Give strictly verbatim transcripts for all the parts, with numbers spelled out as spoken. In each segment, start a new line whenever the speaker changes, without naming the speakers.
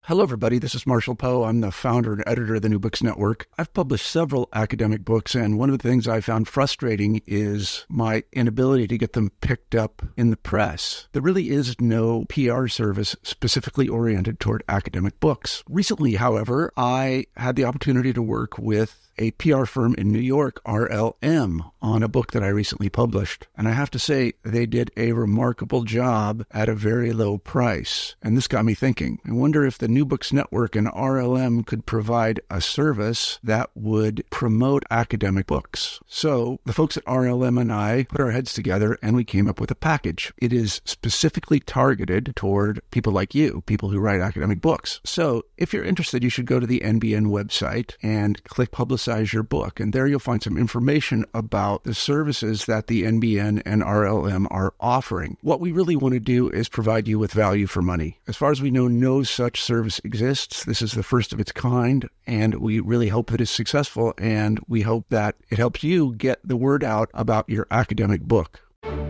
Hello, everybody. This is Marshall Poe. I'm the founder and editor of the New Books Network. I've published several academic books, and one of the things I found frustrating is my inability to get them picked up in the press. There really is no P R service specifically oriented toward academic books. Recently, however, I had the opportunity to work with a P R firm in New York, R L M, on a book that I recently published. And I have to say, they did a remarkable job at a very low price. And this got me thinking. I wonder if the New Books Network and R L M could provide a service that would promote academic books. So the folks at R L M and I put our heads together and we came up with a package. It is specifically targeted toward people like you, people who write academic books. So if you're interested, you should go to the N B N website and click Publicize your book. And there you'll find some information about the services that the N B N and R L M are offering. What we really want to do is provide you with value for money. As far as we know, no such service exists. This is the first of its kind, and we really hope that it's successful, and we hope that it helps you get the word out about your academic book.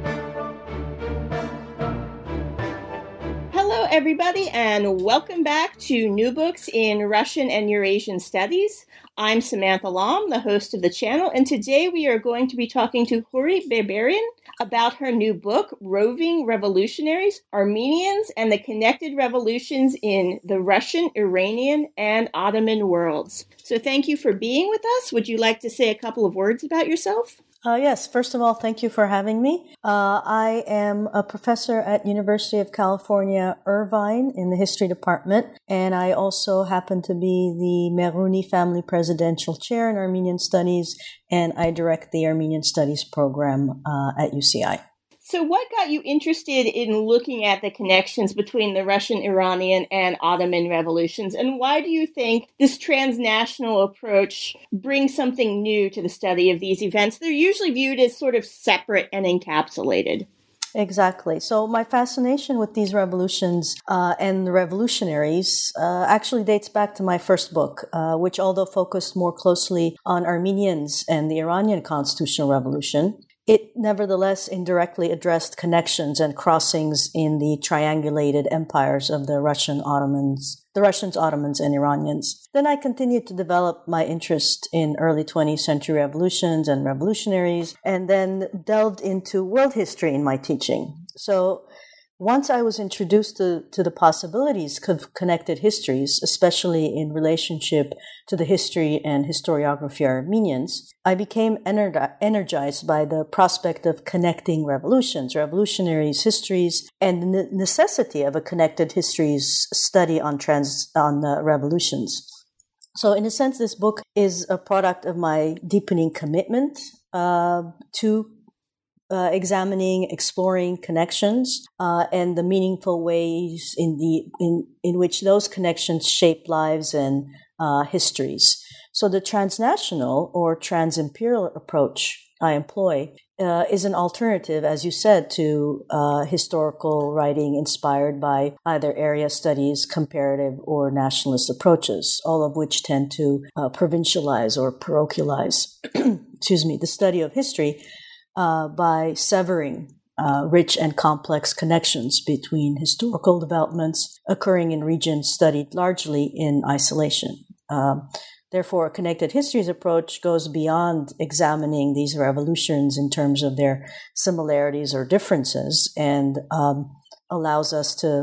Hello, everybody, and welcome back to New Books in Russian and Eurasian Studies. I'm Samantha Lom, the host of the channel, and today we are going to be talking to Hurit Berberian about her new book, Roving Revolutionaries, Armenians and the Connected Revolutions in the Russian, Iranian, and Ottoman Worlds. So thank you for being with us. Would you like to say a couple of words about yourself?
Uh, yes, first of all, thank you for having me. Uh, I am a professor at University of California, Irvine in the history department, and I also happen to be the Merouni Family Presidential Chair in Armenian Studies, and I direct the Armenian Studies program uh, at U C I.
So what got you interested in looking at the connections between the Russian, Iranian, and Ottoman revolutions? And why do you think this transnational approach brings something new to the study of these events? They're usually viewed as sort of separate and encapsulated.
Exactly. So my fascination with these revolutions uh, and the revolutionaries uh, actually dates back to my first book, uh, which although focused more closely on Armenians and the Iranian constitutional revolution, it nevertheless indirectly addressed connections and crossings in the triangulated empires of the Russian Ottomans, the Russians, Ottomans, and Iranians. Then I continued to develop my interest in early twentieth century revolutions and revolutionaries, and then delved into world history in my teaching. So once I was introduced to, to the possibilities of connected histories, especially in relationship to the history and historiography of Armenians, I became ener- energized by the prospect of connecting revolutions, revolutionaries, histories, and the necessity of a connected histories study on trans on uh, revolutions. So in a sense, this book is a product of my deepening commitment uh, to Uh, examining, exploring connections, uh, and the meaningful ways in the in, in which those connections shape lives and uh, histories. So the transnational or trans-imperial approach I employ uh, is an alternative, as you said, to uh, historical writing inspired by either area studies, comparative, or nationalist approaches, all of which tend to uh, provincialize or parochialize, excuse me, the study of history Uh, by severing uh, rich and complex connections between historical developments occurring in regions studied largely in isolation. Uh, therefore, a connected histories approach goes beyond examining these revolutions in terms of their similarities or differences and um, allows us to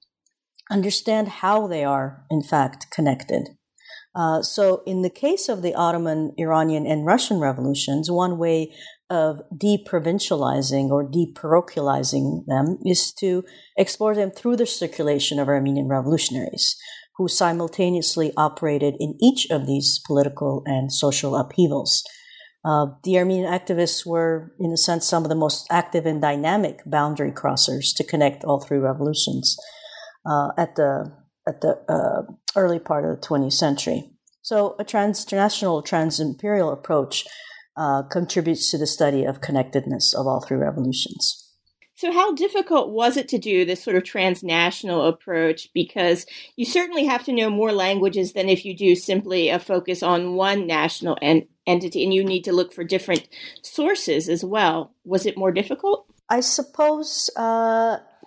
understand how they are, in fact, connected. Uh, so in the case of the Ottoman, Iranian, and Russian revolutions, one way of deprovincializing or deparochializing them is to explore them through the circulation of Armenian revolutionaries, who simultaneously operated in each of these political and social upheavals. Uh, the Armenian activists were, in a sense, some of the most active and dynamic boundary crossers to connect all three revolutions uh, at the at the uh, early part of the twentieth century. So a transnational, trans-imperial approach uh, contributes to the study of connectedness of all three revolutions.
So how difficult was it to do this sort of transnational approach? Because you certainly have to know more languages than if you do simply a focus on one national en- entity, and you need to look for different sources as well. Was it more difficult?
I suppose, uh,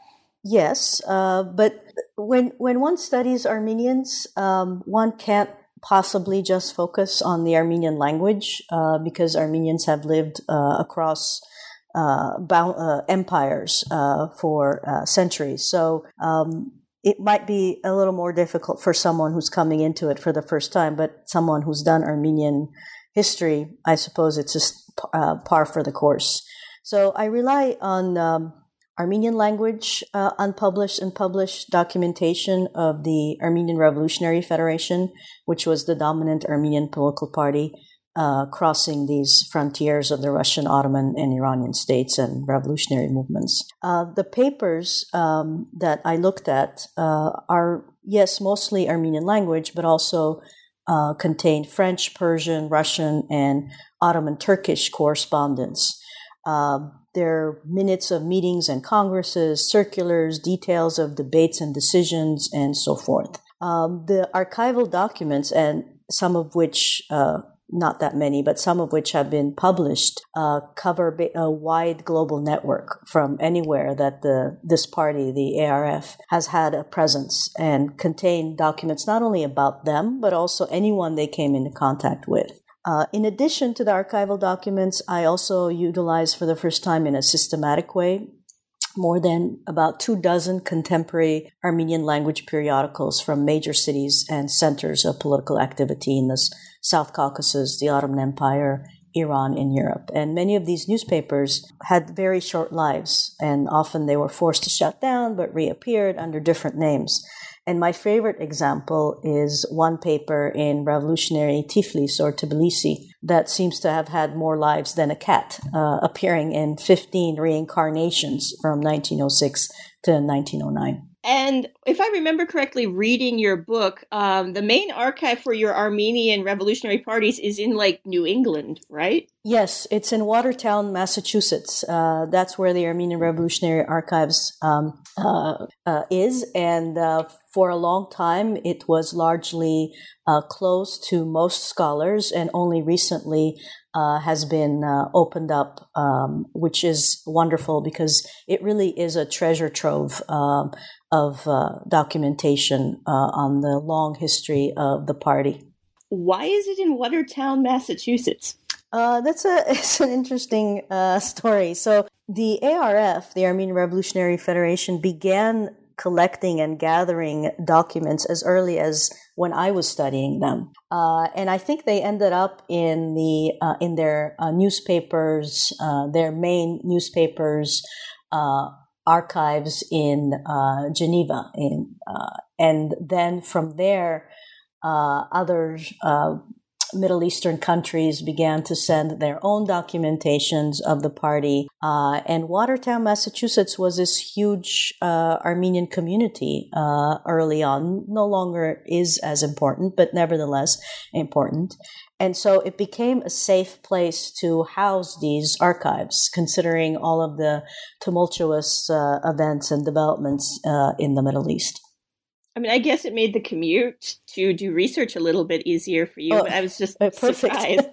yes, uh, but when when one studies Armenians, um, one can't possibly just focus on the Armenian language uh, because Armenians have lived uh, across uh, bound, uh, empires uh, for uh, centuries. So um, it might be a little more difficult for someone who's coming into it for the first time, but someone who's done Armenian history, I suppose it's just uh, par for the course. So I rely on um, Armenian language, uh, unpublished and published documentation of the Armenian Revolutionary Federation, which was the dominant Armenian political party uh, crossing these frontiers of the Russian, Ottoman, and Iranian states and revolutionary movements. Uh, the papers um, that I looked at uh, are, yes, mostly Armenian language, but also uh, contain French, Persian, Russian, and Ottoman Turkish correspondence. Uh, there are minutes of meetings and congresses, circulars, details of debates and decisions, and so forth. Um, the archival documents, and some of which, uh, not that many, but some of which have been published, uh, cover a wide global network from anywhere that the this party, the A R F, has had a presence, and contain documents not only about them, but also anyone they came into contact with. Uh, in addition to the archival documents, I also utilize for the first time in a systematic way more than about two dozen contemporary Armenian language periodicals from major cities and centers of political activity in the South Caucasus, the Ottoman Empire, Iran, and Europe. And many of these newspapers had very short lives, and often they were forced to shut down but reappeared under different names. And my favorite example is one paper in revolutionary Tiflis or Tbilisi that seems to have had more lives than a cat, uh, appearing in fifteen reincarnations from nineteen oh six to nineteen oh nine.
And if I remember correctly, reading your book, um, the main archive for your Armenian revolutionary parties is in, like, New England, right?
Yes, it's in Watertown, Massachusetts. Uh, that's where the Armenian Revolutionary Archives um, uh, uh, is. And uh, for a long time, it was largely uh, closed to most scholars, and only recently uh, has been uh, opened up, um, which is wonderful because it really is a treasure trove um, of uh, documentation uh, on the long history of the party.
Why is it in Watertown, Massachusetts?
Uh, that's a it's an interesting uh, story. So the A R F, the Armenian Revolutionary Federation, began collecting and gathering documents as early as when I was studying them, uh, and I think they ended up in the uh, in their uh, newspapers, uh, their main newspapers. Uh, archives in uh, Geneva, in, uh, and then from there, uh, other uh, Middle Eastern countries began to send their own documentations of the party. Uh, and Watertown, Massachusetts was this huge uh, Armenian community uh, early on. No longer is as important, but nevertheless important. And so it became a safe place to house these archives, considering all of the tumultuous uh, events and developments uh, in the Middle East.
I mean, I guess it made the commute to do research a little bit easier for you, oh, but I was just
perfect.
surprised.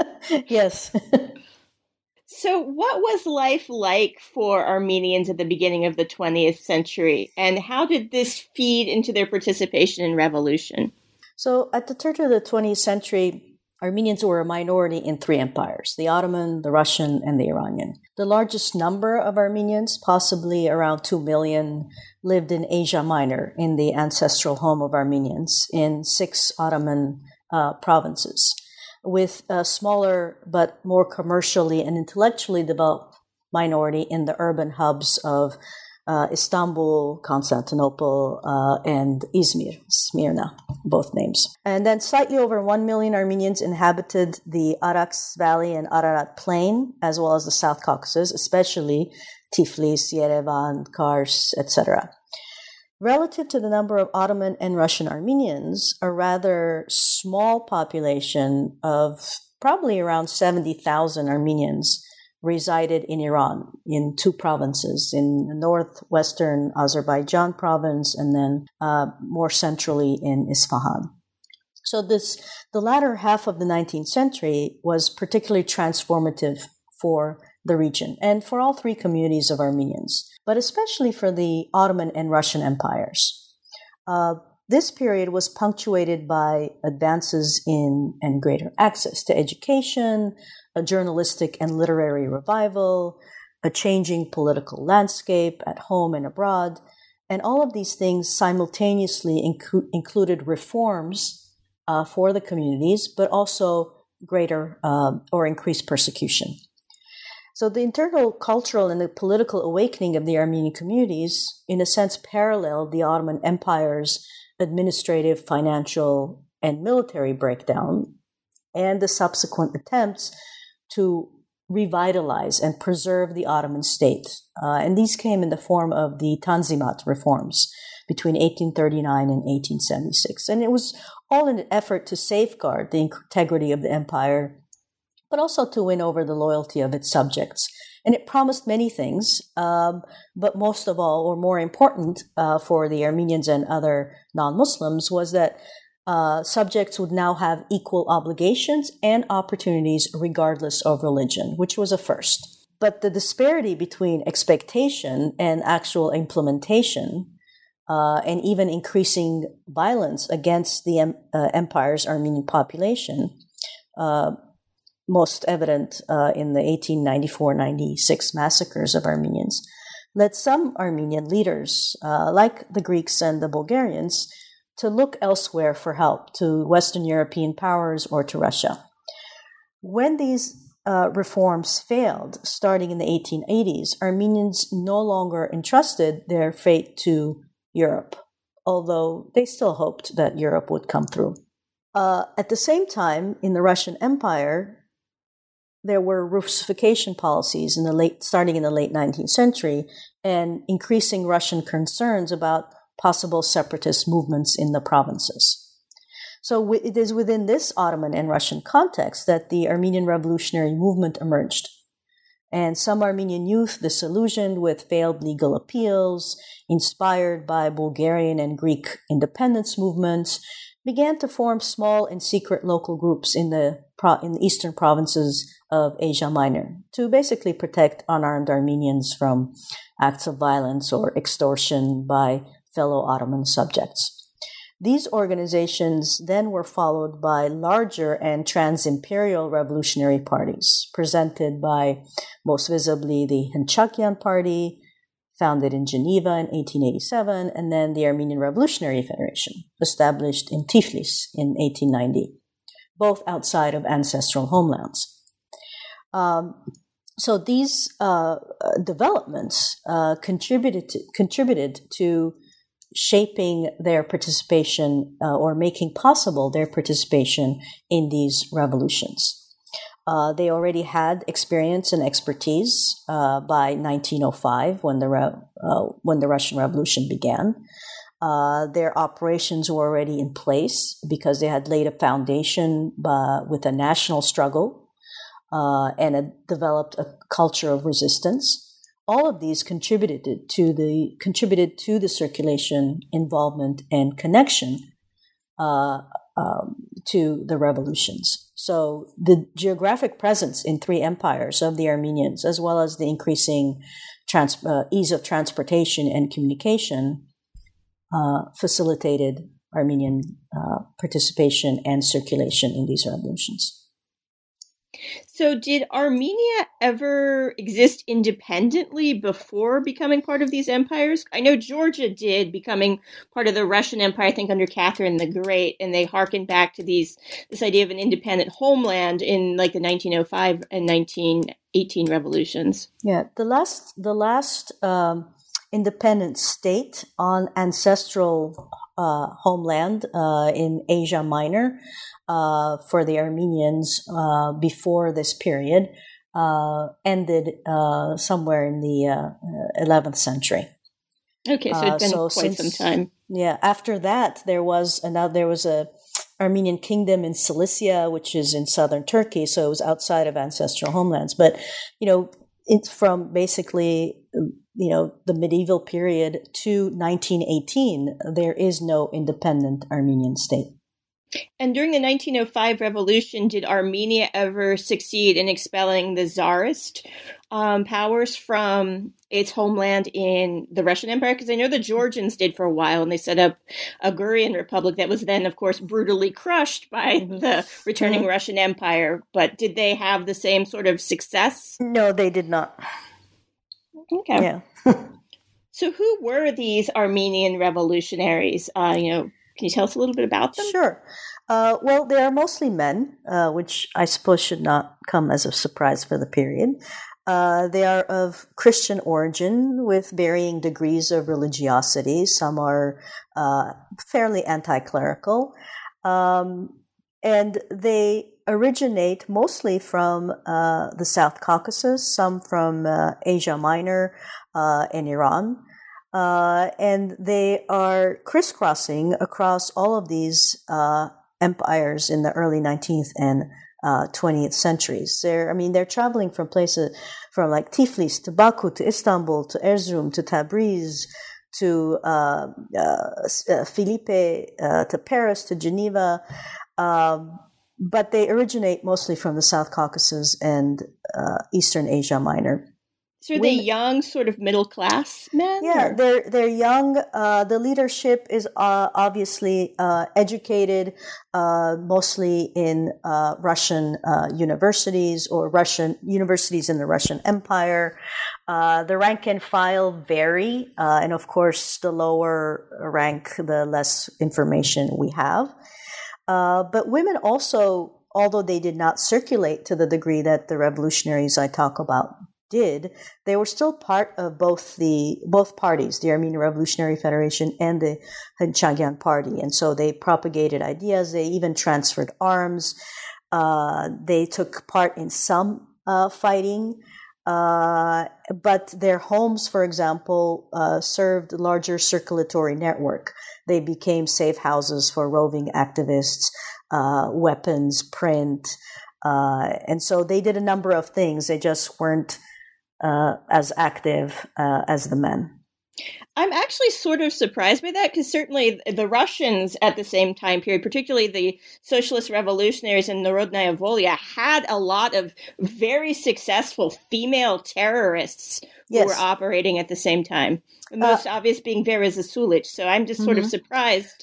Yes.
So what was life like for Armenians at the beginning of the twentieth century, and how did this feed into their participation in revolution?
So at the turn of the twentieth century, Armenians were a minority in three empires, the Ottoman, the Russian, and the Iranian. The largest number of Armenians, possibly around two million, lived in Asia Minor, in the ancestral home of Armenians, in six Ottoman uh, provinces, with a smaller but more commercially and intellectually developed minority in the urban hubs of Uh, Istanbul, Constantinople, uh, and Izmir, Smyrna, both names. And then slightly over one million Armenians inhabited the Arax Valley and Ararat Plain, as well as the South Caucasus, especially Tiflis, Yerevan, Kars, et cetera. Relative to the number of Ottoman and Russian Armenians, a rather small population of probably around seventy thousand Armenians resided in Iran in two provinces, in the northwestern Azerbaijan province and then uh, more centrally in Isfahan. So this, the latter half of the nineteenth century was particularly transformative for the region, and for all three communities of Armenians, but especially for the Ottoman and Russian empires. Uh, this period was punctuated by advances in and greater access to education, a journalistic and literary revival, a changing political landscape at home and abroad, and all of these things simultaneously inc- included reforms uh, for the communities, but also greater uh, or increased persecution. So the internal cultural and the political awakening of the Armenian communities, in a sense, paralleled the Ottoman Empire's administrative, financial, and military breakdown, and the subsequent attempts to revitalize and preserve the Ottoman state. Uh, and these came in the form of the Tanzimat reforms between eighteen thirty-nine and eighteen seventy-six. And it was all in an effort to safeguard the integrity of the empire, but also to win over the loyalty of its subjects. And it promised many things, um, but most of all, or more important uh, for the Armenians and other non-Muslims, was that uh, subjects would now have equal obligations and opportunities regardless of religion, which was a first. But the disparity between expectation and actual implementation, uh, and even increasing violence against the em- uh, empire's Armenian population, uh, most evident uh, in the eighteen ninety-four ninety-six massacres of Armenians, led some Armenian leaders, uh, like the Greeks and the Bulgarians, to look elsewhere for help, to Western European powers or to Russia. When these uh, reforms failed, starting in the eighteen eighties, Armenians no longer entrusted their fate to Europe, although they still hoped that Europe would come through. Uh, at the same time, in the Russian Empire, there were Russification policies in the late, starting in the late nineteenth century, and increasing Russian concerns about possible separatist movements in the provinces. So it is within this Ottoman and Russian context that the Armenian revolutionary movement emerged. And some Armenian youth, disillusioned with failed legal appeals, inspired by Bulgarian and Greek independence movements, began to form small and secret local groups in the in the eastern provinces of Asia Minor to basically protect unarmed Armenians from acts of violence or extortion by fellow Ottoman subjects. These organizations then were followed by larger and trans-imperial revolutionary parties, presented by, most visibly, the Hentchakyan Party, founded in Geneva in eighteen eighty-seven, and then the Armenian Revolutionary Federation, established in Tiflis in eighteen ninety, both outside of ancestral homelands. Um, so these uh, developments uh, contributed to, contributed to shaping their participation uh, or making possible their participation in these revolutions. Uh, they already had experience and expertise uh, by nineteen oh five when the re- uh, when the Russian Revolution began. Uh, their operations were already in place because they had laid a foundation uh, with a national struggle uh, and a, developed a culture of resistance. All of these contributed to the contributed to the circulation, involvement, and connection uh, um, to the revolutions. So the geographic presence in three empires of the Armenians, as well as the increasing trans- uh, ease of transportation and communication, uh, facilitated Armenian uh, participation and circulation in these revolutions.
So did Armenia ever exist independently before becoming part of these empires? I know Georgia did, becoming part of the Russian Empire, I think under Catherine the Great, and they harkened back to these this idea of an independent homeland in like the nineteen oh five and nineteen eighteen revolutions.
Yeah, the last the last um, independent state on ancestral uh, homeland uh, in Asia Minor Uh, for the Armenians uh, before this period uh, ended uh, somewhere in the uh, eleventh century.
Okay, so it's been
uh, so
quite
since,
some time.
Yeah, after that there was another. There was a Armenian kingdom in Cilicia, which is in southern Turkey, so it was outside of ancestral homelands. But you know, it's from basically you know the medieval period to nineteen eighteen. There is no independent Armenian state.
And during the nineteen oh five revolution, did Armenia ever succeed in expelling the Tsarist um, powers from its homeland in the Russian Empire? Because I know the Georgians did for a while, and they set up a Gurian Republic that was then, of course, brutally crushed by mm-hmm. the returning mm-hmm. Russian Empire. But did they have the same sort of success?
No, they did not.
Okay.
Yeah.
So who were these Armenian revolutionaries? Uh, you know, can you tell us a little bit about them?
Sure. Uh, well, they are mostly men, uh, which I suppose should not come as a surprise for the period. Uh, they are of Christian origin with varying degrees of religiosity. Some are uh, fairly anti-clerical. Um, and they originate mostly from uh, the South Caucasus, some from uh, Asia Minor uh, and Iran. Uh, and they are crisscrossing across all of these uh, empires in the early nineteenth and uh, twentieth centuries. They're, I mean, they're traveling from places from like Tiflis to Baku to Istanbul to Erzurum to Tabriz to uh, uh, Philippe uh, to Paris to Geneva. Um, but they originate mostly from the South Caucasus and uh, Eastern Asia Minor.
So are they young, sort of middle class men?
Yeah,
or?
they're they're young. Uh, the leadership is uh, obviously uh, educated, uh, mostly in uh, Russian uh, universities or Russian universities in the Russian Empire. Uh, the rank and file vary, uh, and of course, the lower rank, the less information we have. Uh, but women also, although they did not circulate to the degree that the revolutionaries I talk about did, they were still part of both the both parties, the Armenian Revolutionary Federation and the Hanchagyan Party. And so they propagated ideas. They even transferred arms. Uh, they took part in some uh, fighting. Uh, but their homes, for example, uh, served a larger circulatory network. They became safe houses for roving activists, uh, weapons, print. Uh, and so they did a number of things. They just weren't Uh, as active uh, as the men.
I'm actually sort of surprised by that, because certainly the Russians at the same time period, particularly the socialist revolutionaries in Narodnaya Volya, had a lot of very successful female terrorists who
yes.
were operating at the same time. The most uh, obvious being Vera Zasulich. So I'm just sort mm-hmm. of surprised.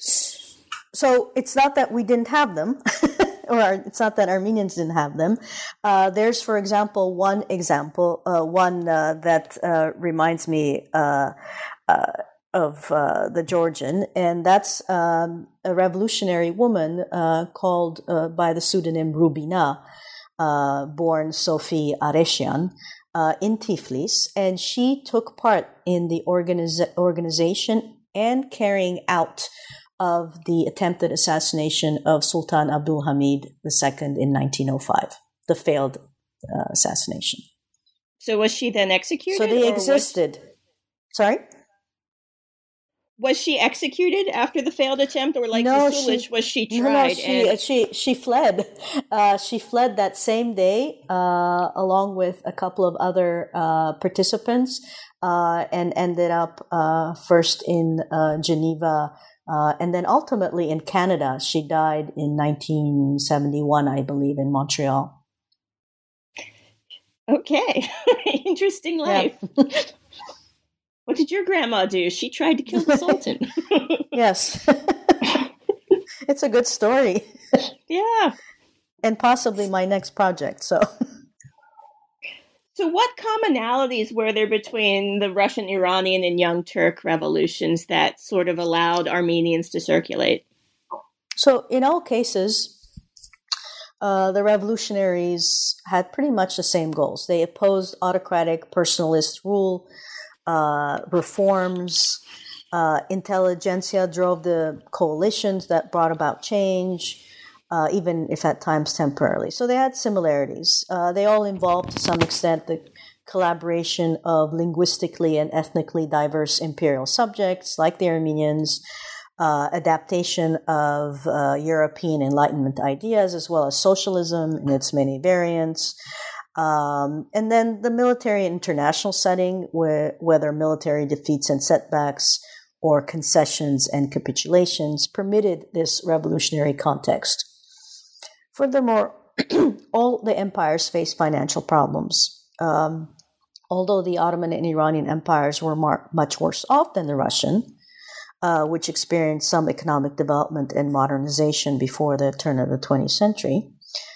So it's not that we didn't have them. Or it's not that Armenians didn't have them. Uh, there's, for example, one example, uh, one uh, that uh, reminds me uh, uh, of uh, the Georgian, and that's um, a revolutionary woman uh, called uh, by the pseudonym Rubina, uh, born Sophie Areshian, uh, in Tiflis, and she took part in the organiz- organization and carrying out of the attempted assassination of Sultan Abdul Hamid the Second in nineteen oh five, the failed uh, assassination.
So was she then executed?
So they existed. Was... Sorry?
Was she executed after the failed attempt, or like
no,
Zasulich,
she,
was she tried?
No, no, she,
and...
she, she fled. Uh, she fled that same day uh, along with a couple of other uh, participants uh, and ended up uh, first in uh, Geneva, Uh, and then ultimately in Canada. She died in nineteen seventy-one, I believe, in Montreal.
Okay. Interesting life. Yeah. What did your grandma do? She tried to kill the Sultan.
Yes. It's a good story.
Yeah.
And possibly my next project, so...
So what commonalities were there between the Russian, Iranian, and Young Turk revolutions that sort of allowed Armenians to circulate?
So in all cases, uh, the revolutionaries had pretty much the same goals. They opposed autocratic personalist rule, uh, reforms. Uh, intelligentsia drove the coalitions that brought about change. Uh, even if at times temporarily. So they had similarities. Uh, they all involved, to some extent, the collaboration of linguistically and ethnically diverse imperial subjects, like the Armenians, uh, adaptation of uh, European Enlightenment ideas, as well as socialism in its many variants. Um, and then the military and international setting, where, whether military defeats and setbacks or concessions and capitulations, permitted this revolutionary context. Furthermore, all the empires faced financial problems. Um, although the Ottoman and Iranian empires were mar- much worse off than the Russian, uh, which experienced some economic development and modernization before the turn of the twentieth century,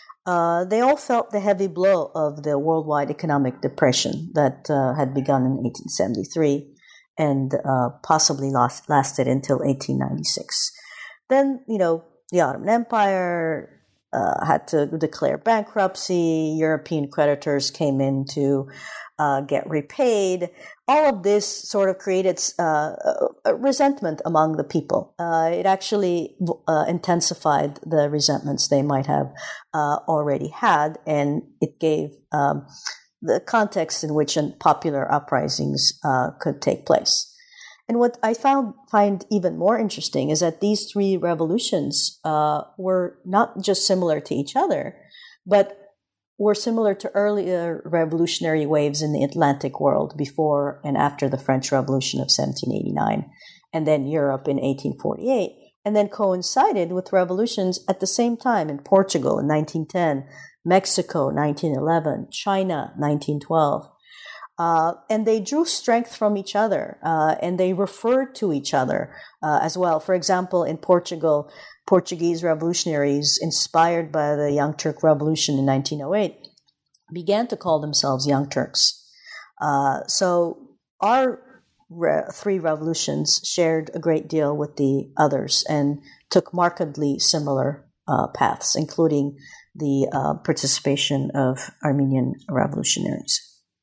uh, they all felt the heavy blow of the worldwide economic depression that uh, had begun in eighteen seventy-three and uh, possibly lost, lasted until eighteen ninety-six. Then, you know, the Ottoman Empire uh, had to declare bankruptcy. European creditors came in to uh, get repaid. All of this sort of created uh, a resentment among the people. Uh, it actually uh, intensified the resentments they might have uh, already had, and it gave um, the context in which popular uprisings uh, could take place. And what I found find even more interesting is that these three revolutions uh, were not just similar to each other, but were similar to earlier revolutionary waves in the Atlantic world before and after the French Revolution of seventeen eighty-nine, and then Europe in eighteen forty-eight, and then coincided with revolutions at the same time in Portugal in nineteen ten, Mexico nineteen eleven, China nineteen twelve. Uh, and they drew strength from each other, uh, and they referred to each other uh, as well. For example, in Portugal, Portuguese revolutionaries, inspired by the Young Turk Revolution in nineteen oh eight, began to call themselves Young Turks. Uh, so our re- three revolutions shared a great deal with the others and took markedly similar uh, paths, including the uh, participation of Armenian revolutionaries.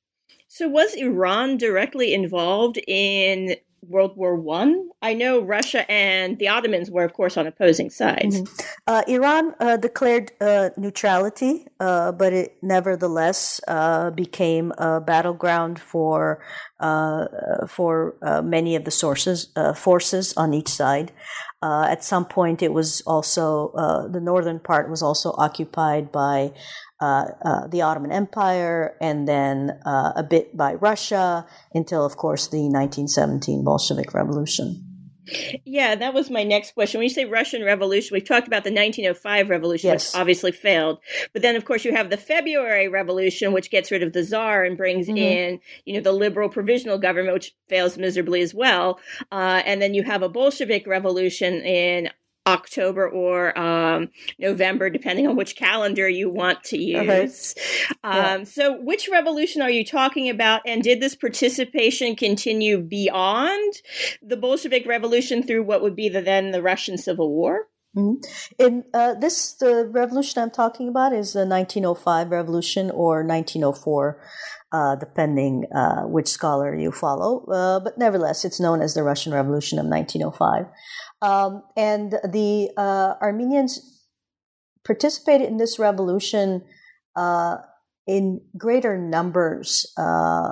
So was Iran directly involved in World War One? I? I know Russia and the Ottomans were, of course, on opposing sides.
Mm-hmm. Uh, Iran uh, declared uh, neutrality, uh, but it nevertheless uh, became a battleground for uh, for uh, many of the sources uh, forces on each side. Uh, at some point, it was also uh, the northern part was also occupied by uh, uh, the Ottoman Empire, and then uh, a bit by Russia, until, of course, the nineteen seventeen Bolshevik Revolution.
Yeah, that was my next question. When you say Russian Revolution, we've talked about the nineteen oh five revolution,
yes.
which obviously failed. But then, of course, you have the February Revolution, which gets rid of the Tsar and brings mm-hmm. in, you know, the liberal provisional government, which fails miserably as well. Uh, and then you have a Bolshevik Revolution in October or um, November, depending on which calendar you want to use. Okay. Yeah. Um, so which revolution are you talking about? And did this participation continue beyond the Bolshevik Revolution through what would be the, then the Russian Civil War?
Mm-hmm. In uh, this, the revolution I'm talking about is the nineteen oh five revolution or nineteen oh four, uh, depending uh, which scholar you follow. Uh, but nevertheless, it's known as the Russian Revolution of nineteen oh five. Um, and the uh, Armenians participated in this revolution uh, in greater numbers uh,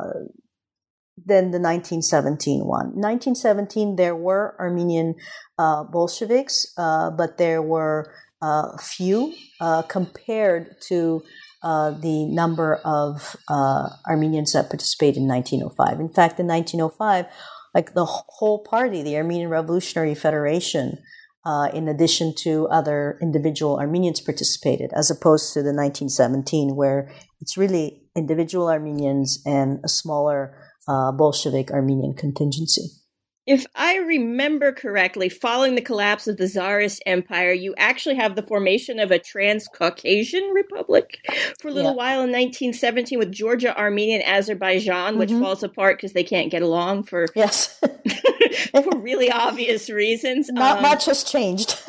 than the nineteen seventeen one. nineteen seventeen, there were Armenian uh, Bolsheviks, uh, but there were uh, few uh, compared to uh, the number of uh, Armenians that participated in nineteen oh five. In fact, in nineteen oh five, like the whole party, the Armenian Revolutionary Federation, uh, in addition to other individual Armenians participated, as opposed to the nineteen seventeen, where it's really individual Armenians and a smaller uh, Bolshevik Armenian contingency.
If I remember correctly, following the collapse of the Tsarist Empire, you actually have the formation of a Transcaucasian Republic for a little yeah. while in nineteen seventeen with Georgia, Armenia, and Azerbaijan, mm-hmm. which falls apart because they can't get along for,
yes.
for really obvious reasons.
Not
um,
much has changed.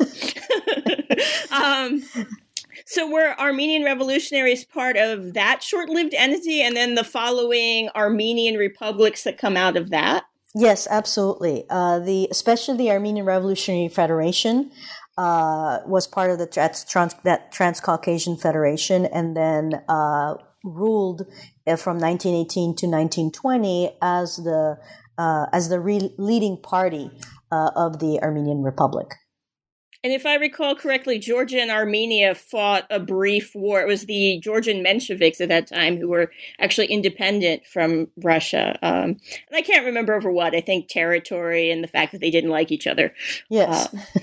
um, so were Armenian revolutionaries part of that short-lived entity and then the following Armenian republics that come out of that?
Yes, absolutely. Uh, the especially the Armenian Revolutionary Federation uh, was part of the trans, trans, that Transcaucasian Federation, and then uh, ruled from nineteen eighteen to nineteen twenty as the uh, as the re- leading party uh, of the Armenian Republic.
And if I recall correctly, Georgia and Armenia fought a brief war. It was the Georgian Mensheviks at that time who were actually independent from Russia. Um, and I can't remember over what. I think territory and the fact that they didn't like each other.
Yes.
Uh,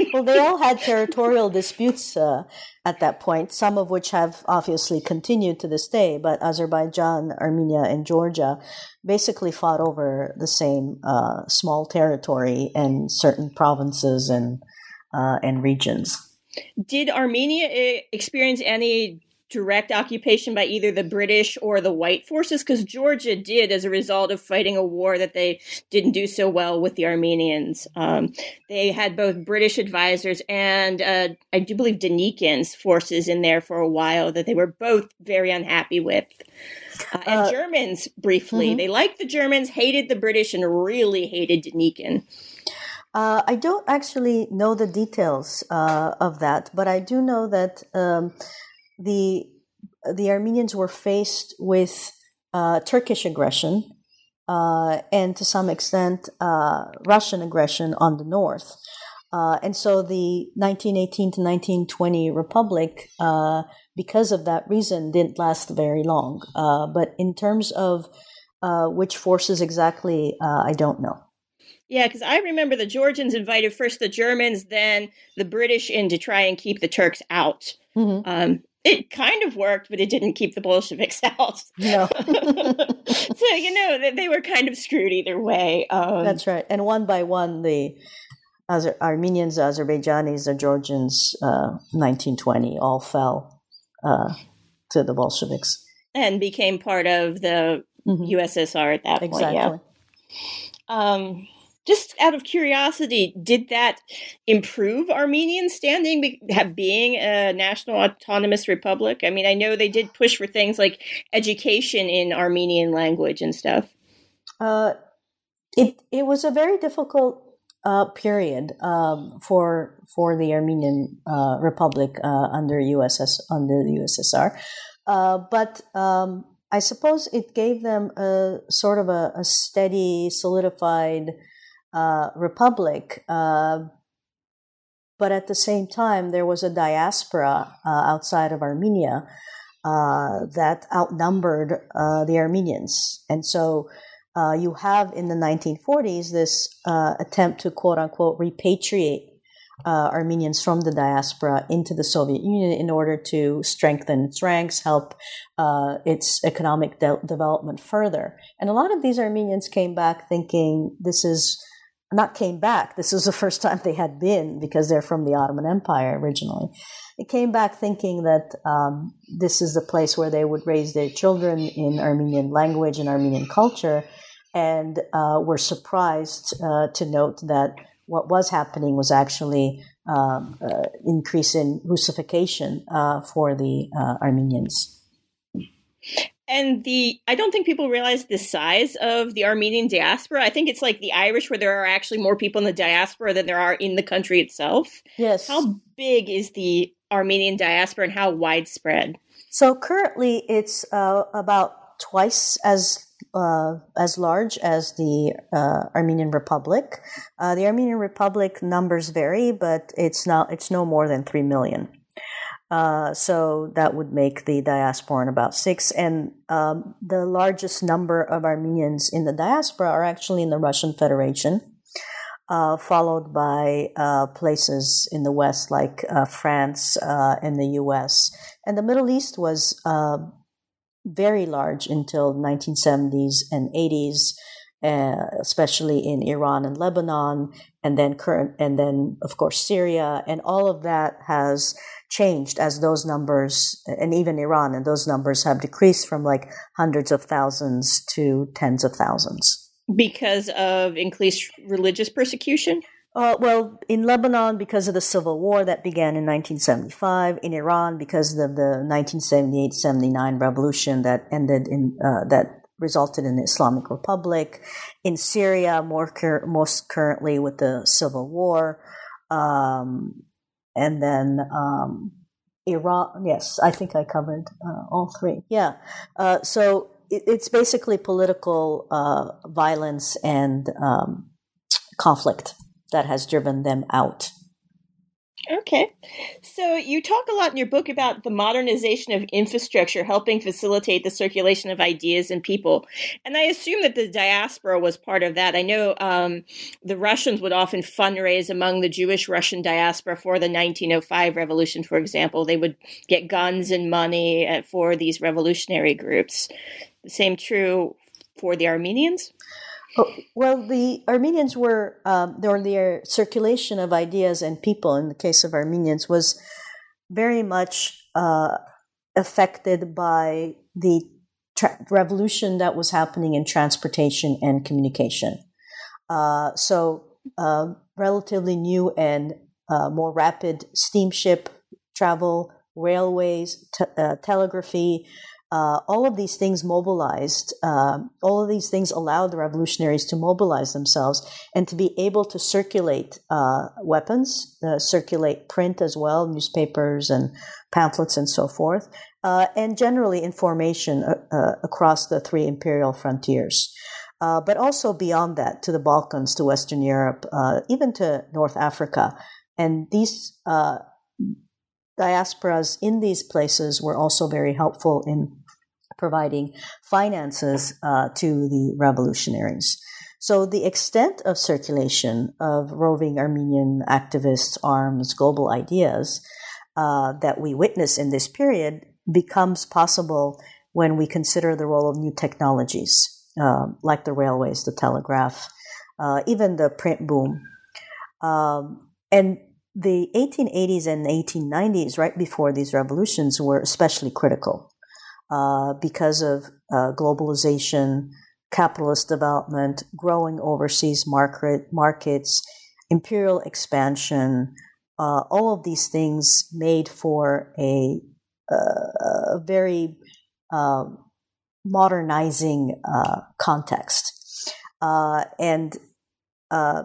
Well, they all had territorial disputes uh, at that point, some of which have obviously continued to this day. But Azerbaijan, Armenia, and Georgia basically fought over the same uh, small territory and certain provinces and uh, and regions.
Did Armenia eh, experience any direct occupation by either the British or the white forces? Because Georgia did, as a result of fighting a war that they didn't do so well with the Armenians. Um, they had both British advisors and uh, I do believe Denikin's forces in there for a while that they were both very unhappy with. Uh, and uh, Germans, briefly. Mm-hmm. They liked the Germans, hated the British, and really hated Denikin.
Uh, I don't actually know the details uh, of that, but I do know that um, the the Armenians were faced with uh, Turkish aggression uh, and to some extent uh, Russian aggression on the north. Uh, and so the nineteen eighteen to nineteen twenty Republic, uh, because of that reason, didn't last very long. Uh, but in terms of uh, which forces exactly, uh, I don't know.
Yeah, because I remember the Georgians invited first the Germans, then the British in to try and keep the Turks out. Mm-hmm. Um, it kind of worked, but it didn't keep the Bolsheviks out.
No.
So, you know, they, they were kind of screwed either way. Um,
That's right. And one by one, the Azer- Armenians, the Azerbaijanis, the Georgians, uh, nineteen twenty, all fell uh, to the Bolsheviks.
And became part of the mm-hmm. U S S R at that
exactly.
point. Yeah. Um, just out of curiosity, did that improve Armenian standing, be- being a national autonomous republic? I mean, I know they did push for things like education in Armenian language and stuff. Uh,
it it was a very difficult uh, period um, for for the Armenian uh, Republic uh, under U S S under the U S S R, uh, but. Um, I suppose it gave them a sort of a, a steady, solidified uh, republic. Uh, but at the same time, there was a diaspora uh, outside of Armenia uh, that outnumbered uh, the Armenians. And so uh, you have in the nineteen forties this uh, attempt to, quote unquote, repatriate Uh, Armenians from the diaspora into the Soviet Union in order to strengthen its ranks, help uh, its economic de- development further. And a lot of these Armenians came back thinking this is, not came back, this was the first time they had been because they're from the Ottoman Empire originally. They came back thinking that um, this is the place where they would raise their children in Armenian language and Armenian culture, and uh, were surprised uh, to note that what was happening was actually um, uh, increase in Russification uh, for the uh, Armenians.
And the I don't think people realize the size of the Armenian diaspora. I think it's like the Irish, where there are actually more people in the diaspora than there are in the country itself.
Yes.
How big is the Armenian diaspora and how widespread?
So currently it's uh, about twice as Uh, as large as the uh, Armenian Republic. Uh, the Armenian Republic numbers vary, but it's not. It's no more than three million. Uh, so that would make the diaspora in about six. And um, the largest number of Armenians in the diaspora are actually in the Russian Federation, uh, followed by uh, places in the West like uh, France uh, and the U S. And the Middle East was Uh, very large until nineteen seventies and eighties, uh, especially in Iran and Lebanon, and then current, and then of course Syria, and all of that has changed as those numbers, and even Iran, and those numbers have decreased from like hundreds of thousands to tens of thousands.
Because of increased religious persecution?
Uh, well, in Lebanon, because of the civil war that began in nineteen seventy-five, in Iran, because of the nineteen seventy-eight seventy-nine revolution that ended in uh, that resulted in the Islamic Republic, in Syria, more cur- most currently with the civil war, um, and then um, Iran. Yes, I think I covered uh, all three. Yeah, uh, so it, it's basically political uh, violence and um, conflict that has driven them out.
Okay. So you talk a lot in your book about the modernization of infrastructure helping facilitate the circulation of ideas and people. And I assume that the diaspora was part of that. I know um, the Russians would often fundraise among the Jewish Russian diaspora for the nineteen oh five revolution, for example. They would get guns and money for these revolutionary groups. The same true for the Armenians?
Oh, well, the Armenians were, um, or their circulation of ideas and people, in the case of Armenians, was very much uh, affected by the tra- revolution that was happening in transportation and communication. Uh, so, uh, relatively new and uh, more rapid steamship travel, railways, te- uh, telegraphy, Uh, all of these things mobilized, uh, all of these things allowed the revolutionaries to mobilize themselves and to be able to circulate uh, weapons, uh, circulate print as well, newspapers and pamphlets and so forth, uh, and generally information uh, uh, across the three imperial frontiers. Uh, but also beyond that, to the Balkans, to Western Europe, uh, even to North Africa. And these uh, diasporas in these places were also very helpful in providing finances uh, to the revolutionaries. So the extent of circulation of roving Armenian activists, arms, global ideas uh, that we witness in this period becomes possible when we consider the role of new technologies, uh, like the railways, the telegraph, uh, even the print boom. Um, and the eighteen eighties and eighteen nineties, right before these revolutions, were especially critical uh, because of uh, globalization, capitalist development, growing overseas market markets, imperial expansion. Uh, all of these things made for a, uh, a very uh, modernizing uh, context. Uh, and uh,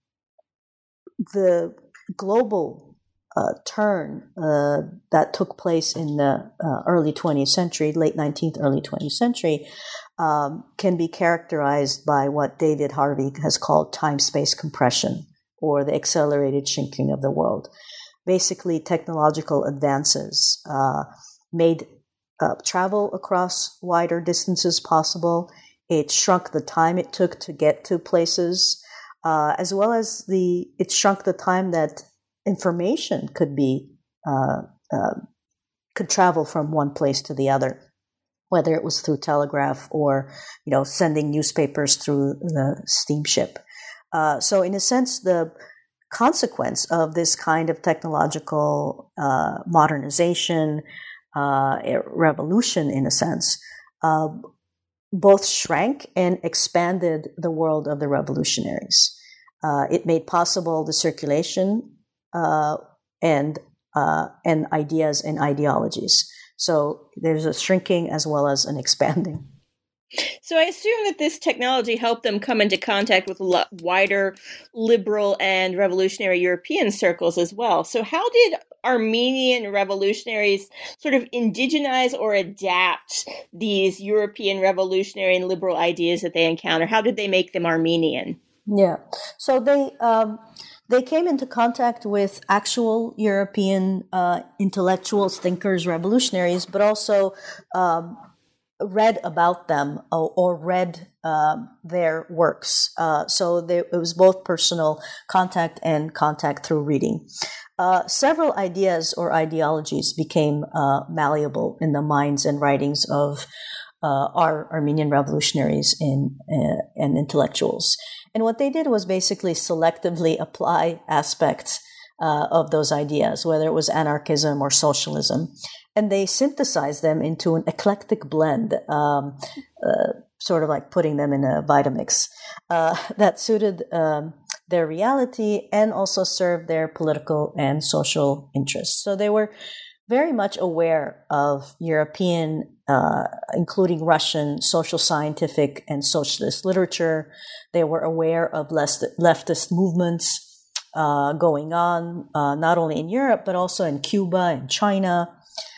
the global uh, turn uh, that took place in the uh, early twentieth century, late nineteenth, early twentieth century, um, can be characterized by what David Harvey has called time-space compression, or the accelerated shrinking of the world. Basically, technological advances uh, made uh, travel across wider distances possible. It shrunk the time it took to get to places, uh, as well as the it shrunk the time that information could be uh, uh, could travel from one place to the other, whether it was through telegraph or you know sending newspapers through the steamship. Uh, so, in a sense, the consequence of this kind of technological uh, modernization, uh, revolution, in a sense, uh, both shrank and expanded the world of the revolutionaries. Uh, it made possible the circulation uh, and uh, and ideas and ideologies. So there's a shrinking as well as an expanding.
So I assume that this technology helped them come into contact with lo- wider liberal and revolutionary European circles as well. So how did Armenian revolutionaries sort of indigenize or adapt these European revolutionary and liberal ideas that they encounter? How did they make them Armenian?
Yeah. So they um, they came into contact with actual European uh, intellectuals, thinkers, revolutionaries, but also um, read about them or, or read um, their works. Uh, so they, it was both personal contact and contact through reading. Uh, several ideas or ideologies became uh, malleable in the minds and writings of uh, our Armenian revolutionaries and, uh, and intellectuals. And what they did was basically selectively apply aspects uh, of those ideas, whether it was anarchism or socialism. And they synthesized them into an eclectic blend, um, uh, sort of like putting them in a Vitamix, uh, that suited um, their reality and also served their political and social interests. So they were very much aware of European, uh, including Russian, social scientific and socialist literature. They were aware of leftist movements uh, going on, uh, not only in Europe, but also in Cuba and China.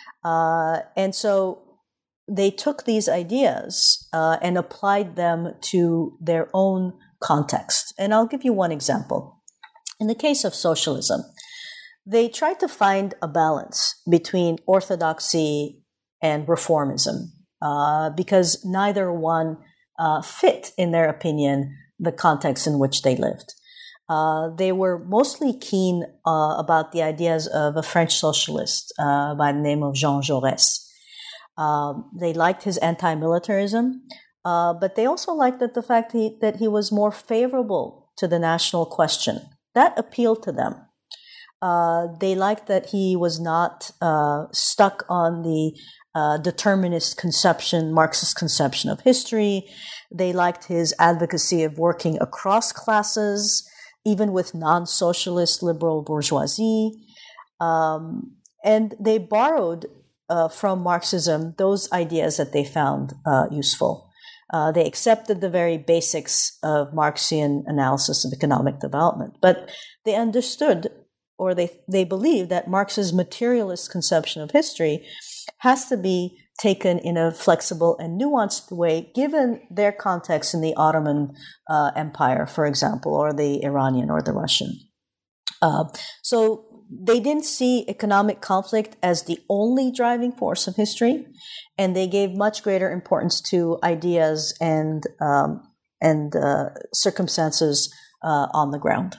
Uh, and so they took these ideas uh, and applied them to their own context. And I'll give you one example. In the case of socialism, they tried to find a balance between orthodoxy and reformism, uh, because neither one uh, fit, in their opinion, the context in which they lived. Uh, they were mostly keen uh, about the ideas of a French socialist uh, by the name of Jean Jaurès. Um, they liked his anti-militarism, uh, but they also liked that the fact he, that he was more favorable to the national question. That appealed to them. Uh, they liked that he was not uh, stuck on the uh, determinist conception, Marxist conception of history. They liked his advocacy of working across classes, even with non-socialist liberal bourgeoisie. Um, and they borrowed uh, from Marxism those ideas that they found uh, useful. Uh, they accepted the very basics of Marxian analysis of economic development, but they understood, or they, they believed, that Marx's materialist conception of history has to be taken in a flexible and nuanced way, given their context in the Ottoman uh, Empire, for example, or the Iranian or the Russian. Uh, so they didn't see economic conflict as the only driving force of history, and they gave much greater importance to ideas and um, and uh, circumstances uh, on the ground.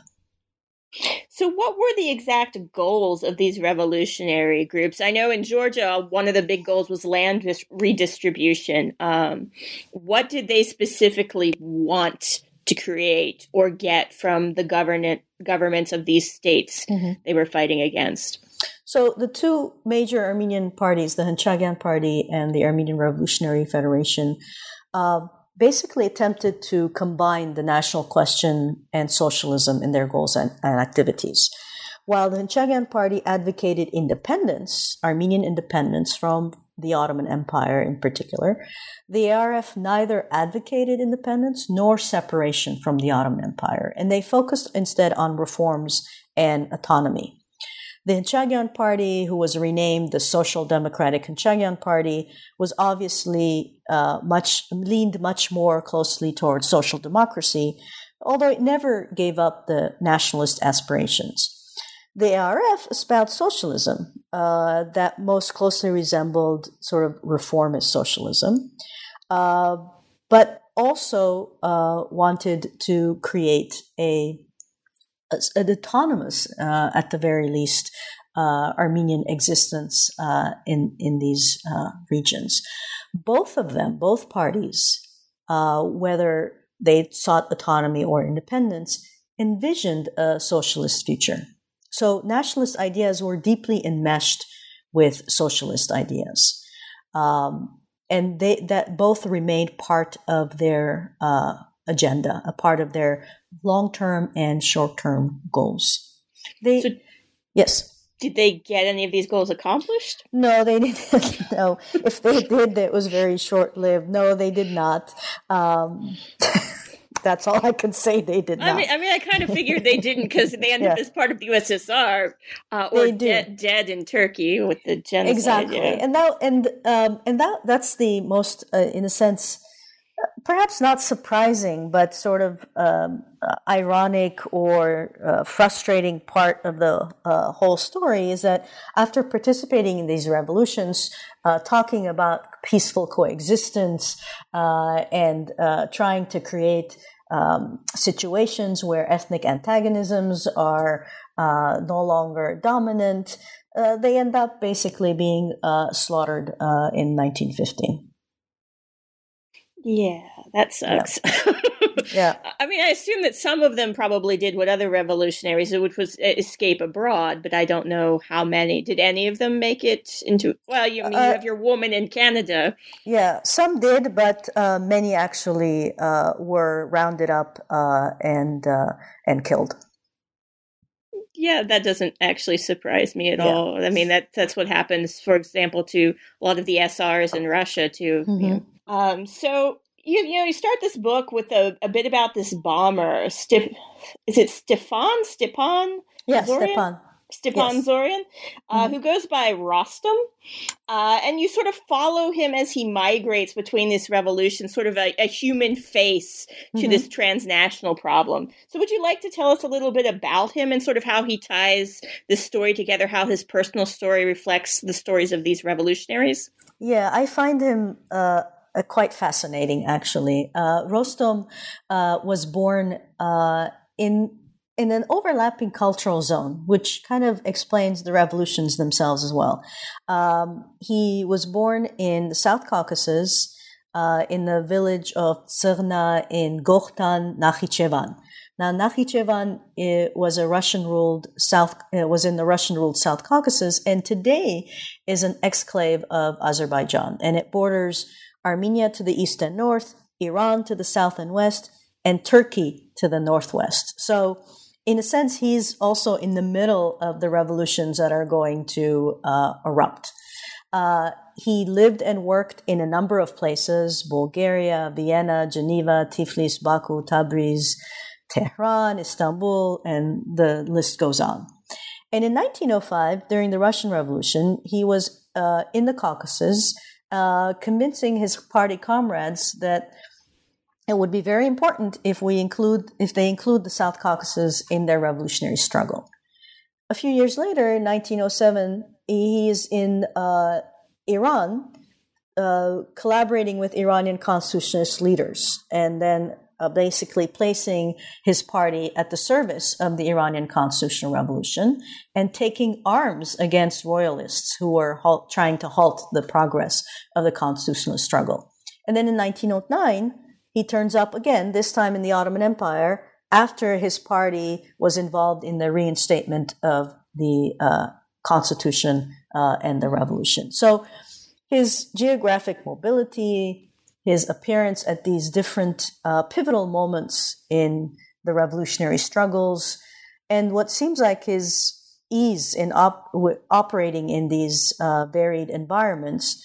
So what were the exact goals of these revolutionary groups? I know in Georgia, one of the big goals was land dis- redistribution. Um, what did they specifically want to create or get from the government governments of these states mm-hmm. they were fighting against?
So the two major Armenian parties, the Hanchagyan Party and the Armenian Revolutionary Federation, uh, basically attempted to combine the national question and socialism in their goals and, and activities. While the Hanchagyan Party advocated independence, Armenian independence from the Ottoman Empire in particular, the A R F neither advocated independence nor separation from the Ottoman Empire, and they focused instead on reforms and autonomy. The Hanchagyan Party, who was renamed the Social Democratic Hanchagyan Party, was obviously uh, much leaned much more closely towards social democracy, although it never gave up the nationalist aspirations. The A R F espoused socialism uh, that most closely resembled sort of reformist socialism, uh, but also uh, wanted to create a an autonomous, uh, at the very least, uh, Armenian existence uh, in in these uh, regions. Both of them, both parties, uh, whether they sought autonomy or independence, envisioned a socialist future. So nationalist ideas were deeply enmeshed with socialist ideas, um, and they that both remained part of their uh, agenda, a part of their long-term and short-term goals. They,
so,
yes.
Did they get any of these goals accomplished?
No, they didn't. No, if they did, it was very short-lived. No, they did not. Um, that's all I can say. They did not.
I mean, I mean, I kind of figured they didn't because they ended yeah. up as part of the U S S R uh, or de- dead in Turkey with the genocide.
Exactly,
yeah.
and that and um, and that that's the most, uh, in a sense, perhaps not surprising, but sort of um, uh, ironic or uh, frustrating part of the uh, whole story is that after participating in these revolutions, uh, talking about peaceful coexistence uh, and uh, trying to create um, situations where ethnic antagonisms are uh, no longer dominant, uh, they end up basically being uh, slaughtered uh, in nineteen fifteen.
Yeah, that sucks.
Yeah. yeah.
I mean, I assume that some of them probably did what other revolutionaries did, which was escape abroad, but I don't know how many. Did any of them make it into, well, you, I mean, you have your woman in Canada.
Yeah, some did, but uh, many actually uh, were rounded up uh, and uh, and killed.
Yeah, that doesn't actually surprise me at
yeah.
all. I mean, that that's what happens, for example, to a lot of the S Rs in Russia, too.
Mm-hmm.
You know. Um, so, you you know, you start this book with a, a bit about this bomber. Step, is it Stefan? Stepan?
Yeah,
Zorian?
Stepan.
Stepan
Yes.
Zoryan, uh,
Mhm.
who goes by Rostam. Uh, and you sort of follow him as he migrates between this revolution, sort of a, a human face to
Mhm.
this transnational problem. So would you like to tell us a little bit about him and sort of how he ties this story together, how his personal story reflects the stories of these revolutionaries?
Yeah, I find him uh, uh, quite fascinating, actually. Uh, Rostam uh, was born uh, in in an overlapping cultural zone, which kind of explains the revolutions themselves as well. Um, he was born in the South Caucasus, uh, in the village of Tsirna in Gokhtan, Nakhichevan. Now, Nakhichevan uh, was a Russian-ruled South uh, was in the Russian-ruled South Caucasus, and today is an exclave of Azerbaijan, and it borders Armenia to the east and north, Iran to the south and west, and Turkey to the northwest. So, in a sense, he's also in the middle of the revolutions that are going to uh, erupt. Uh, he lived and worked in a number of places: Bulgaria, Vienna, Geneva, Tiflis, Baku, Tabriz, Tehran, Istanbul, and the list goes on. And in nineteen oh five, during the Russian Revolution, he was uh, in the Caucasus, uh, convincing his party comrades that it would be very important if we include, if they include the South Caucasus in their revolutionary struggle. A few years later, in nineteen oh seven, he is in uh, Iran, uh, collaborating with Iranian constitutionalist leaders, and then uh, basically placing his party at the service of the Iranian constitutional revolution and taking arms against royalists who were halt, trying to halt the progress of the constitutionalist struggle. And then in nineteen oh nine, he turns up again, this time in the Ottoman Empire, after his party was involved in the reinstatement of the uh, constitution uh, and the revolution. So his geographic mobility, his appearance at these different uh, pivotal moments in the revolutionary struggles, and what seems like his ease in op- operating in these uh, varied environments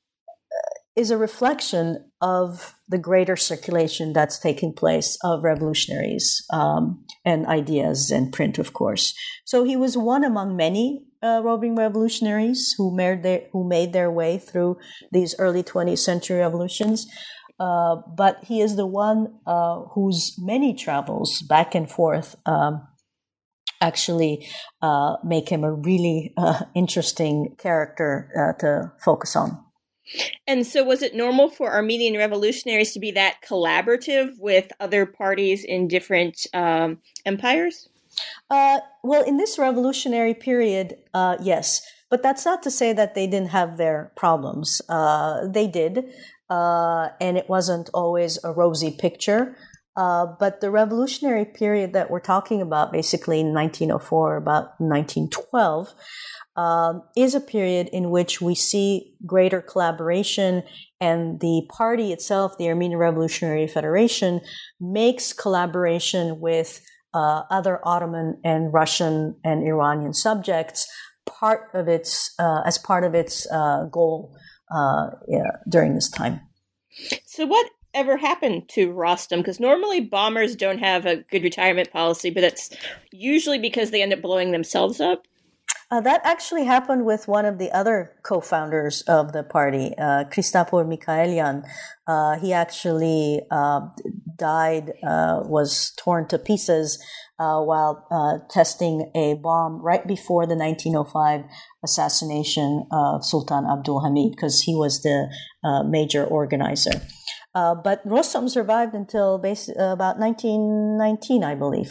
is a reflection of the greater circulation that's taking place of revolutionaries um, and ideas and print, of course. So he was one among many uh, roving revolutionaries who made their, who made their way through these early twentieth century revolutions. Uh, but he is the one uh, whose many travels back and forth um, actually uh, make him a really uh, interesting character uh, to focus on.
And so was it normal for Armenian revolutionaries to be that collaborative with other parties in different um, empires?
Uh, well, in this revolutionary period, uh, yes. But that's not to say that they didn't have their problems. Uh, they did, uh, and it wasn't always a rosy picture. Uh, but the revolutionary period that we're talking about, basically in nineteen oh four, about nineteen twelve, Um, is a period in which we see greater collaboration, and the party itself, the Armenian Revolutionary Federation, makes collaboration with uh, other Ottoman and Russian and Iranian subjects part of its uh, as part of its uh, goal uh, yeah, during this time.
So what ever happened to Rostam? Because normally bombers don't have a good retirement policy, but it's usually because they end up blowing themselves up.
Uh, that actually happened with one of the other co-founders of the party, uh, Christopher Mikhaelian. Uh, he actually uh, died, uh, was torn to pieces uh, while uh, testing a bomb right before the nineteen oh five assassination of Sultan Abdul Hamid, because he was the uh, major organizer. Uh, but Rostam survived until basi- uh, about nineteen nineteen, I believe.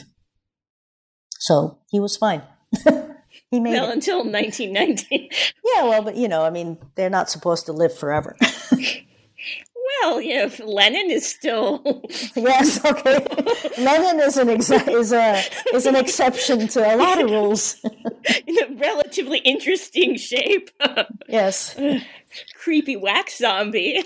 So he was fine. He made
well,
it.
until nineteen nineteen.
Yeah, well, but, you know, I mean, they're not supposed to live forever.
Well, you know, Lenin is still...
Yes, okay. Lenin is an exa- is a is an exception to a lot of rules.
in a relatively interesting shape.
Yes.
Creepy wax zombie.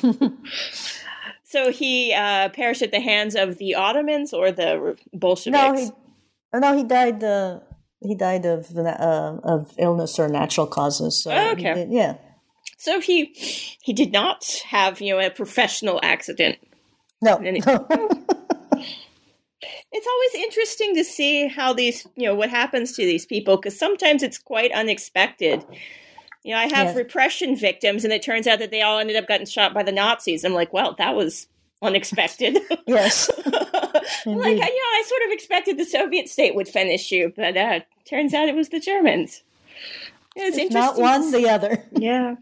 So he uh, perished at the hands of the Ottomans or the Bolsheviks?
No, he, no, he died... Uh, He died of uh, of illness or natural causes. So
oh, okay.
Did, yeah.
So he he did not have, you know, a professional accident.
No.
Any-
no.
It's always interesting to see how these, you know, what happens to these people, because sometimes it's quite unexpected. You know, I have
Yes.
repression victims, and it turns out that they all ended up getting shot by the Nazis. I'm like, well, that was unexpected.
Yes.
Like, you know, I sort of expected the Soviet state would finish you, but uh, turns out it was the Germans. It's
If
interesting.
not one, the other.
Yeah.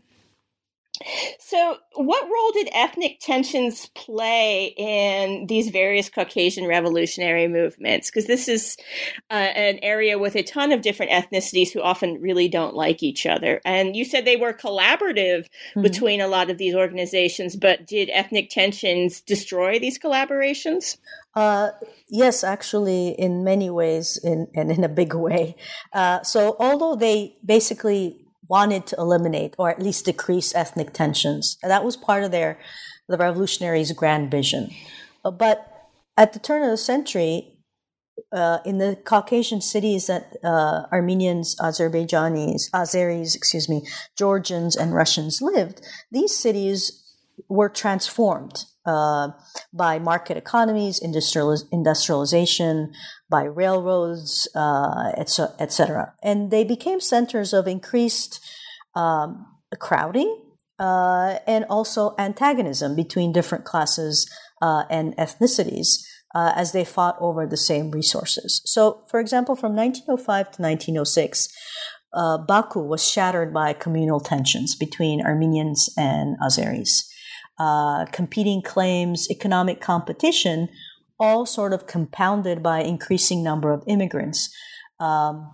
So, what role did ethnic tensions play in these various Caucasian revolutionary movements? Because this is uh, an area with a ton of different ethnicities who often really don't like each other. And you said they were collaborative mm-hmm. between a lot of these organizations, but did ethnic tensions destroy these collaborations?
Uh, yes, actually, in many ways, in, and in a big way. Uh, so, although they basically wanted to eliminate or at least decrease ethnic tensions. That was part of their the revolutionaries' grand vision. Uh, but at the turn of the century, uh, in the Caucasian cities that uh, Armenians, Azerbaijanis, Azeris, excuse me, Georgians, and Russians lived, these cities were transformed uh, by market economies, industrializ- industrialization, by railroads, uh, et cetera. And they became centers of increased um, crowding uh, and also antagonism between different classes uh, and ethnicities uh, as they fought over the same resources. So, for example, from nineteen oh five to nineteen oh six, uh, Baku was shattered by communal tensions between Armenians and Azeris. Uh, competing claims, economic competition, all sort of compounded by increasing number of immigrants, um,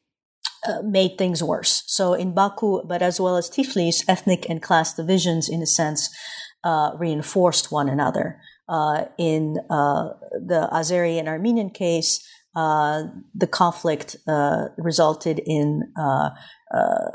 uh, made things worse. So in Baku, but as well as Tiflis, ethnic and class divisions, in a sense, uh, reinforced one another. Uh, in uh, the Azeri and Armenian case, uh, the conflict uh, resulted in uh, uh,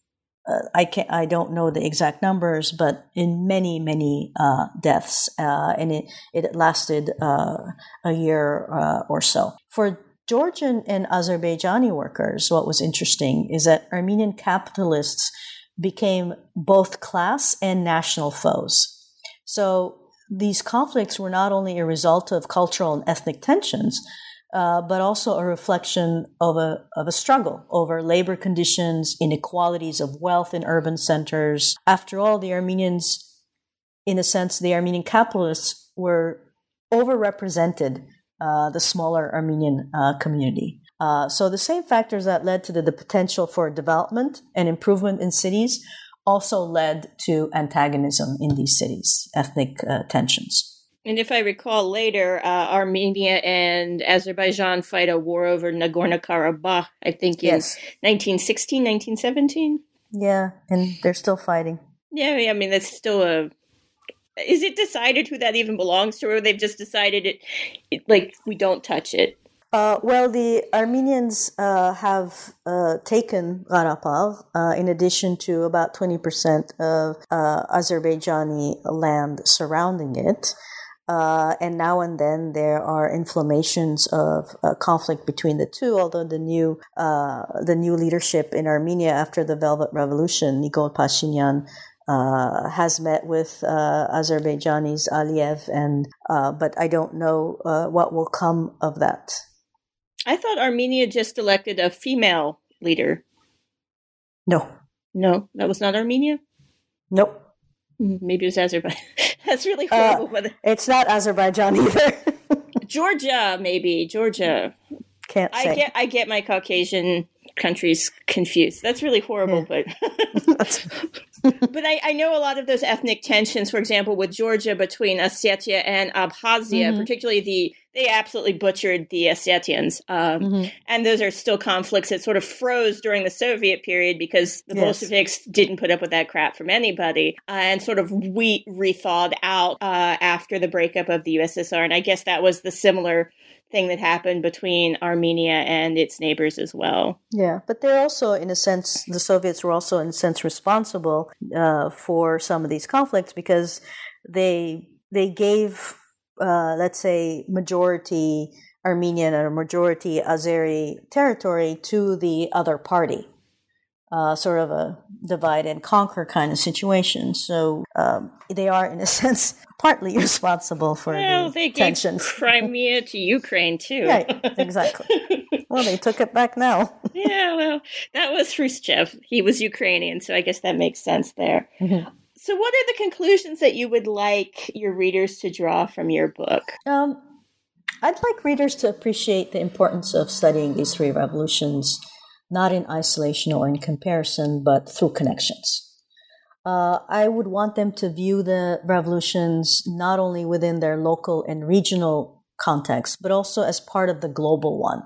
Uh, I can't, I don't know the exact numbers, but in many, many uh, deaths, uh, and it, it lasted uh, a year uh, or so. For Georgian and Azerbaijani workers, what was interesting is that Armenian capitalists became both class and national foes. So these conflicts were not only a result of cultural and ethnic tensions, Uh, but also a reflection of a of a struggle over labor conditions, inequalities of wealth in urban centers. After all, the Armenians, in a sense, the Armenian capitalists were overrepresented uh, the smaller Armenian uh, community. Uh, so the same factors that led to the, the potential for development and improvement in cities also led to antagonism in these cities, ethnic uh, tensions.
And if I recall later, uh, Armenia and Azerbaijan fight a war over Nagorno-Karabakh, I think in yes. nineteen sixteen, nineteen seventeen.
Yeah, and they're still fighting.
Yeah, I mean, that's still a... Is it decided who that even belongs to, or they've just decided it, it like, we don't touch it?
Uh, well, the Armenians uh, have uh, taken Karabakh uh, in addition to about twenty percent of uh, Azerbaijani land surrounding it. Uh, and now and then there are inflammations of uh, conflict between the two. Although the new uh, the new leadership in Armenia after the Velvet Revolution, Nikol Pashinyan, uh, has met with uh, Azerbaijanis Aliyev, and uh, but I don't know uh, what will come of that.
I thought Armenia just elected a female leader.
No,
no, that was not Armenia.
Nope.
Maybe it was Azerbaijan. That's really horrible.
Uh,
but
it's not Azerbaijan either.
Georgia, maybe Georgia.
Can't say.
I get I get my Caucasian countries confused. That's really horrible, yeah. but but I, I know a lot of those ethnic tensions. For example, with Georgia between Ossetia and Abkhazia, mm-hmm. particularly the they absolutely butchered the Ossetians, um, mm-hmm. and those are still conflicts that sort of froze during the Soviet period because the yes. Bolsheviks didn't put up with that crap from anybody, uh, and sort of we rethawed out uh, after the breakup of the U S S R. And I guess that was the similar thing that happened between Armenia and its neighbors as well.
Yeah, but they're also, in a sense, the Soviets were also, in a sense, responsible uh, for some of these conflicts because they they gave, uh, let's say, majority Armenian or majority Azeri territory to the other party. uh, sort of a divide and conquer kind of situation. So um, they are, in a sense, partly responsible for
well,
the
they gave
tensions.
Crimea to Ukraine too.
Right, exactly. Well, they took it back now.
Yeah, well, that was Khrushchev. He was Ukrainian, so I guess that makes sense there.
Mm-hmm.
So what are the conclusions that you would like your readers to draw from your book?
Um, I'd like readers to appreciate the importance of studying these three revolutions, not in isolation or in comparison, but through connections. Uh, I would want them to view the revolutions not only within their local and regional context, but also as part of the global one.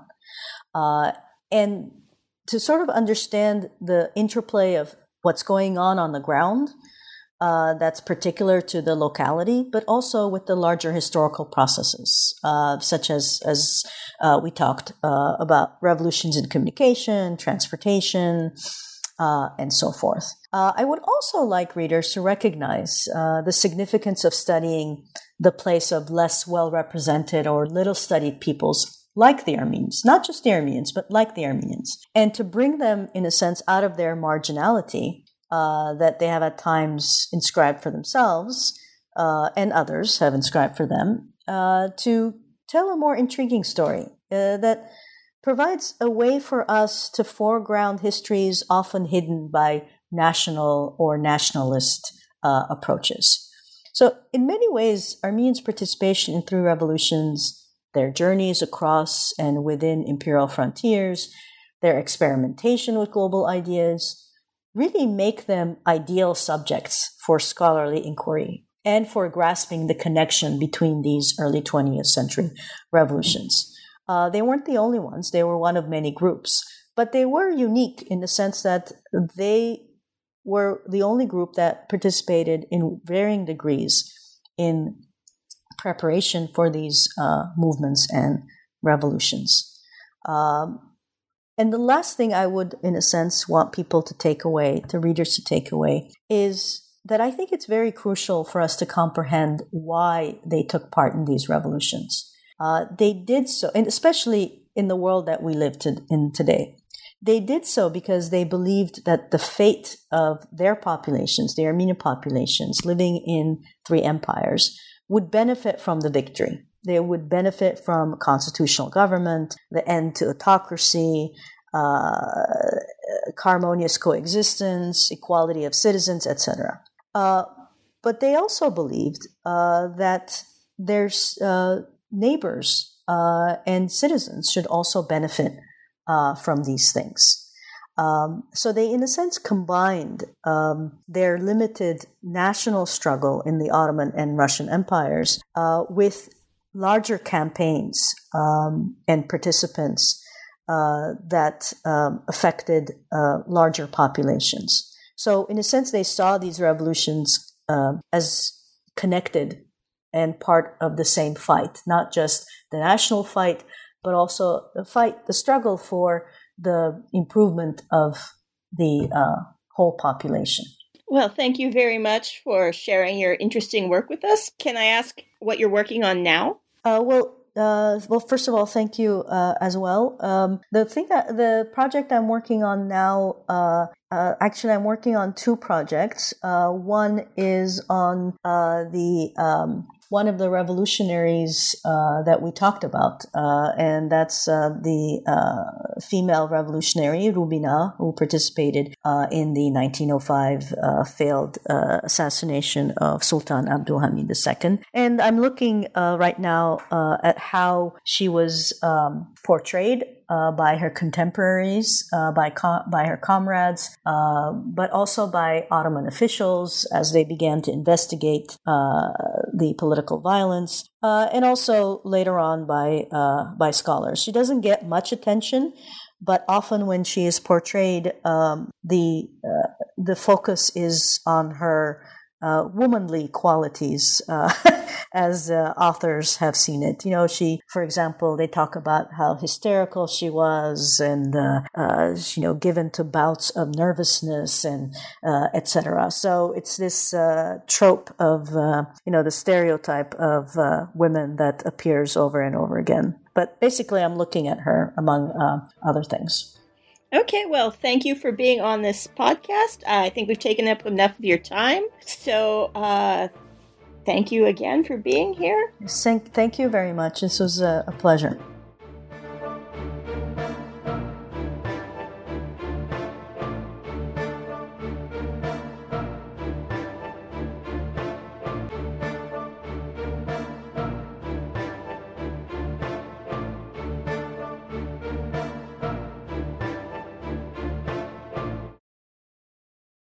Uh, and to sort of understand the interplay of what's going on on the ground, uh, that's particular to the locality, but also with the larger historical processes, uh, such as, as uh, we talked uh, about revolutions in communication, transportation, uh, and so forth. Uh, I would also like readers to recognize uh, the significance of studying the place of less well-represented or little-studied peoples like the Armenians, not just the Armenians, but like the Armenians, and to bring them, in a sense, out of their marginality uh, that they have at times inscribed for themselves, uh, and others have inscribed for them, uh, to tell a more intriguing story uh, that provides a way for us to foreground histories often hidden by national or nationalist uh, approaches. So in many ways, Armenians' participation in three revolutions, their journeys across and within imperial frontiers, their experimentation with global ideas, really make them ideal subjects for scholarly inquiry and for grasping the connection between these early twentieth century revolutions. Uh, they weren't the only ones. They were one of many groups, but they were unique in the sense that they were the only group that participated in varying degrees in preparation for these uh, movements and revolutions. Um, and the last thing I would, in a sense, want people to take away, to readers to take away, is that I think it's very crucial for us to comprehend why they took part in these revolutions. Uh, they did so, and especially in the world that we live to, in today. They did so because they believed that the fate of their populations, the Armenian populations living in three empires, would benefit from the victory. They would benefit from constitutional government, the end to autocracy, uh, harmonious coexistence, equality of citizens, et cetera. Uh, but they also believed uh, that their uh, neighbors uh, and citizens should also benefit uh, from these things. Um, so they, in a sense, combined um, their limited national struggle in the Ottoman and Russian empires uh, with larger campaigns um, and participants uh, that um, affected uh, larger populations. So, in a sense, they saw these revolutions uh, as connected and part of the same fight, not just the national fight, but also the fight, the struggle for the improvement of the uh, whole population.
Well, thank you very much for sharing your interesting work with us. Can I ask what you're working on now?
Uh, well, uh, well, first of all, thank you uh, as well. Um, the thing that the project I'm working on now, uh, uh, actually, I'm working on two projects. Uh, one is on uh, the um, one of the revolutionaries uh, that we talked about, uh, and that's uh, the uh, female revolutionary Rubina, who participated uh, in the nineteen oh five uh, failed uh, assassination of Sultan Abdulhamid the Second. And I'm looking uh, right now uh, at how she was um, portrayed Uh, by her contemporaries, uh, by com- by her comrades, uh, but also by Ottoman officials as they began to investigate uh, the political violence, uh, and also later on by uh, by scholars. She doesn't get much attention, but often when she is portrayed, um, the uh, the focus is on her uh, womanly qualities, uh, as uh, authors have seen it. You know, she, for example, they talk about how hysterical she was and, uh, uh, you know, given to bouts of nervousness and uh, et cetera. So it's this uh, trope of, uh, you know, the stereotype of uh, women that appears over and over again. But basically, I'm looking at her among uh, other things.
Okay, well, thank you for being on this podcast. Uh, I think we've taken up enough of your time. So uh, thank you again for being here.
Thank, thank you very much. This was a, a pleasure.